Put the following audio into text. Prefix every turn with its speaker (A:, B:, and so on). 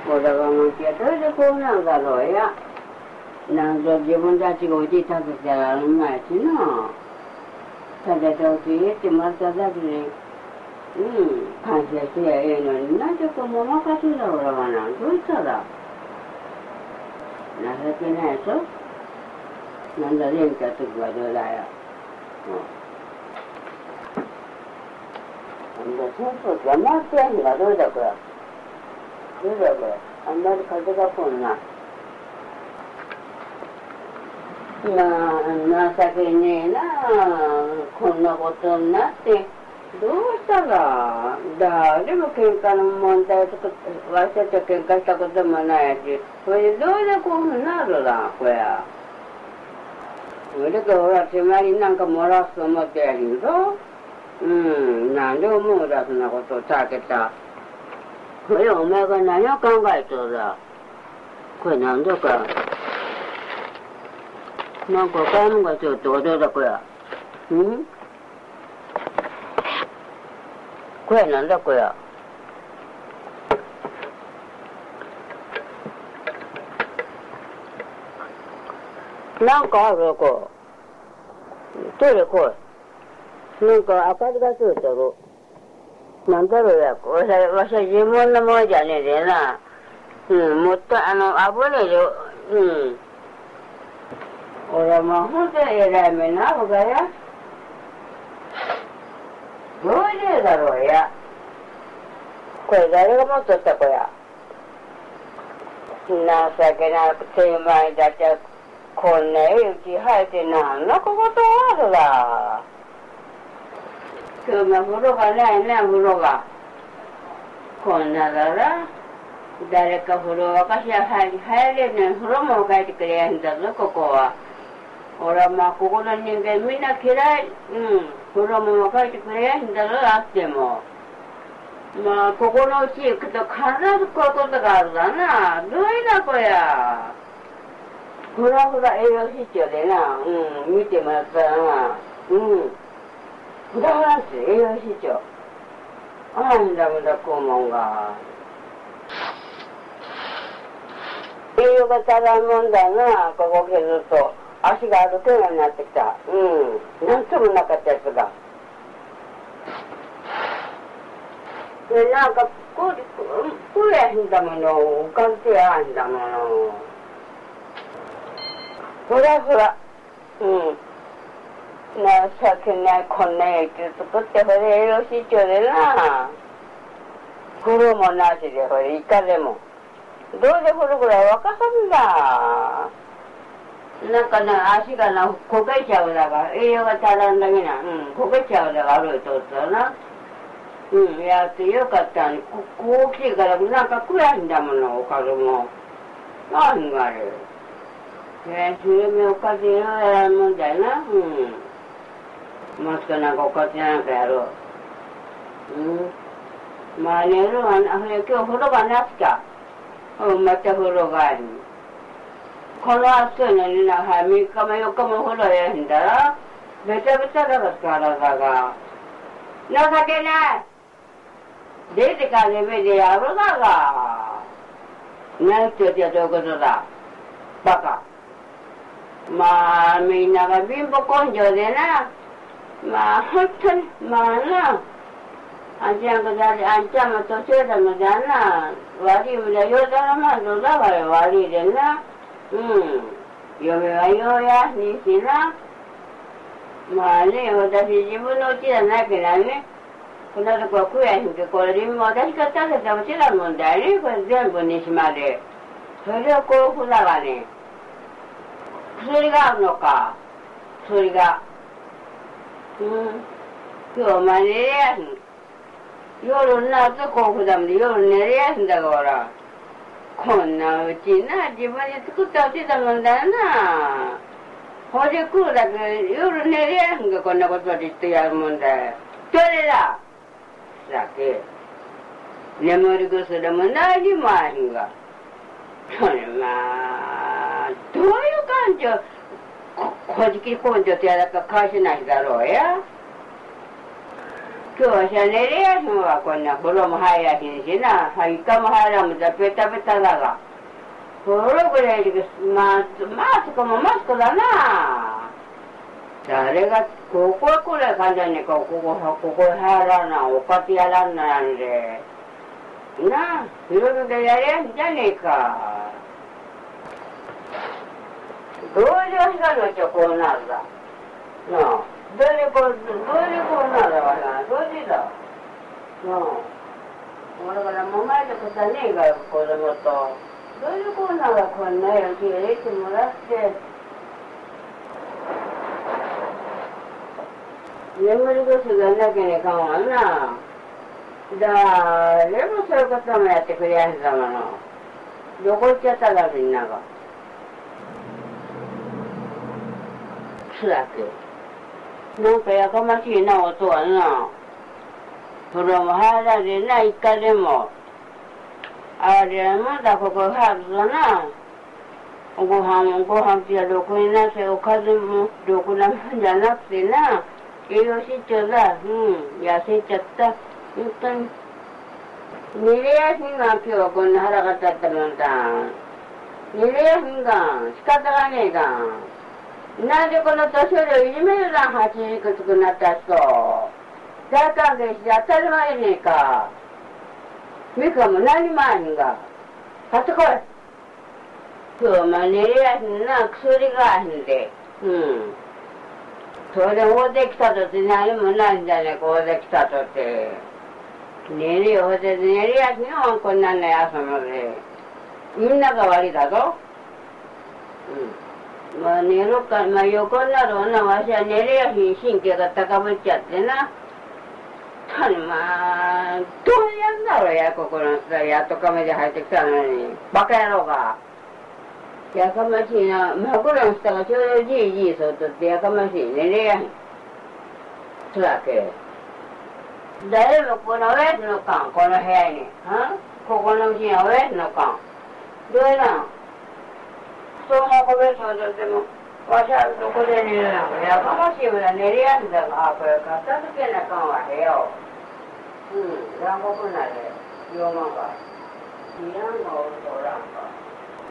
A: これはもうどれでこうなんだろうや。なんと自分たちがうち建てたらうまいしな。建てておき入れてもらっただけで、感謝してやええのに、なぜかもう任せだ俺はな。どうしたら。情けないぞ。なんだ、連家ときはどうだよ。なんだ、戦争って回ってやんがどうだこれ。どうだこれ。あんまり風が来んな。情けねえなこんなことになって。どうしたら誰も喧嘩の問題とか、わしゃと喧嘩したこともないし、それでどうでこういうふうになるだ、こや。それから俺は手前になんか漏らすと思ってやるぞ。なんで思うだ、そんなことを避けた。これお前が何を考えとるだ。これなんだか。なんか買い物がちょっとどうだこや。これなんだこや。なんかあるこう。トイレ来い。なんか明かりがついてる。なんだろうや。わしは自分のものじゃねえでな。もっと危ねえよ。俺はもうほんとに偉い目な僕はや。どういうだろうや。これ誰が持っとった子や。情けなく手前だってこんなうち生えてなんのことあるだ。今日も風呂がないな、風呂が。こんなだら。誰か風呂沸かしや入れんのに風呂も沸いてくれやんだぞ、ここは。俺はまあ、ここの人間みんな嫌い。風呂も沸いてくれやんだぞ、あっても。まあ、ここのうち行くと必ずこういうことがあるだな。どういだこや。ふらふら栄養失調でな。見てもらったらな。ふらふらって栄養失調。んだむだ肛門が。栄養が足らんもんだな、ここ削ると。足が歩けるようになってきた。なんともなかったやつが。で、なんか、こうやんだもの、おかずやんだもの。ふらふら。情けないこんな野球作って、これ栄養失調でな。風呂もなしで、これ、いかでも。どうで風呂ぐらい沸かさんだ。なんかな、足がな、こけちゃうだから、栄養が足らんだけな。こけちゃうだから歩いとったらな。やってよかったに、大きいから、なんか悔しいんだもの、おかずも。なんがあれ。それもおかずいろいろやるもんだよな。もしかなんかおかずなんかやろう。まあ寝るわな、今日風呂がなくちゃ。また風呂がある。この暑いのにな、3日も4日も風呂やんだら、べちゃべちゃだから体が。情けない出てから目でやるだが。何て言ってどういうことだ。バカ。まあ、みんなが貧乏根性でな。まあ、本当に、まあな。あんちゃんも年寄りだもだな。悪いもだ、よだらまんぞだわよ、悪いでな。嫁はようやにしな。まあね、私自分のうちじゃないけどね。こんなとこは食えへんけど、これも私が食べたもちろんもんだよね。これ全部西まで。それをこうふだがね。薬があるのか。薬が。今日お前寝れやすん。夜になるとこうふだもんで夜寝れやすんだから。こんなうちな、自分で作ったうちだもんだよな。ほじ食うだけ夜寝れやすんがこんなことで言ってやるもんだよ。それだだけ。眠り薬も何もあるが。それまあ、どういう感情、こじき根性ってやだか返せないだろうや。 今日は寝れやしんわ、こんな風呂も入らへんしな、床も入らんもたペタペタだが。風呂ぐらいで、マスクもマスクだな。誰が、ここはこれ簡単にここ入らんな、おかてやらんなんで。なあ、いろいろでやりやんじゃねえか。どういう光のちょこうなるだ。なあ、どういうこうなるわな、どういうだ。なあ、俺からも前でことはねえかよ、子供と。どういうこうなるわ、こんなよ、きれいしてもらって。眠り薬がなきゃねえかんわな。誰もそういうこともやってくれやんだもの。どこ行っちゃったかみんなが。つらく。なんかやかましいな、音はな。風呂も入られな、一回でも。あれ、まだここ入るとな。ご飯ってろくになって、おかずもろくなもんじゃなくてな。栄養失調だ。痩せちゃった。本当に。寝れやしんが、今日はこんな腹が立ったもんだ。寝れやしんが、仕方がねえが。なんでこの年寄りをいじめるだ、80いくつくなった人。大歓迎して当たり前ねえか。ミカも何もあへんが。買ってこい。今日も寝れやしんな、薬があへんで。それで大勢来たとって何もないんじゃねえか、大勢来たとって。寝れよ、寝れやしんよ、こんなんね、朝まで。みんなが悪いだぞ。まあ寝ろか、横になる女わしは寝れやしん神経が高ぶっちゃってな。どうやんだろうや、ここの人やっとカメで入ってきたのに。バカ野郎が。やかましいな。枕の下がちょうどじいじいそうとってやかましい。寝れやへん。つらけ。誰もこの親父のかん、この部屋に。ここのうちには親父のかん。どうやなん布団運べそうとっても、わしはどこで寝るのやかましいぐらい寝れやんだが、これ片付けなかんわ、部屋を。残酷なで、4万が。いらんがおるとおらんか。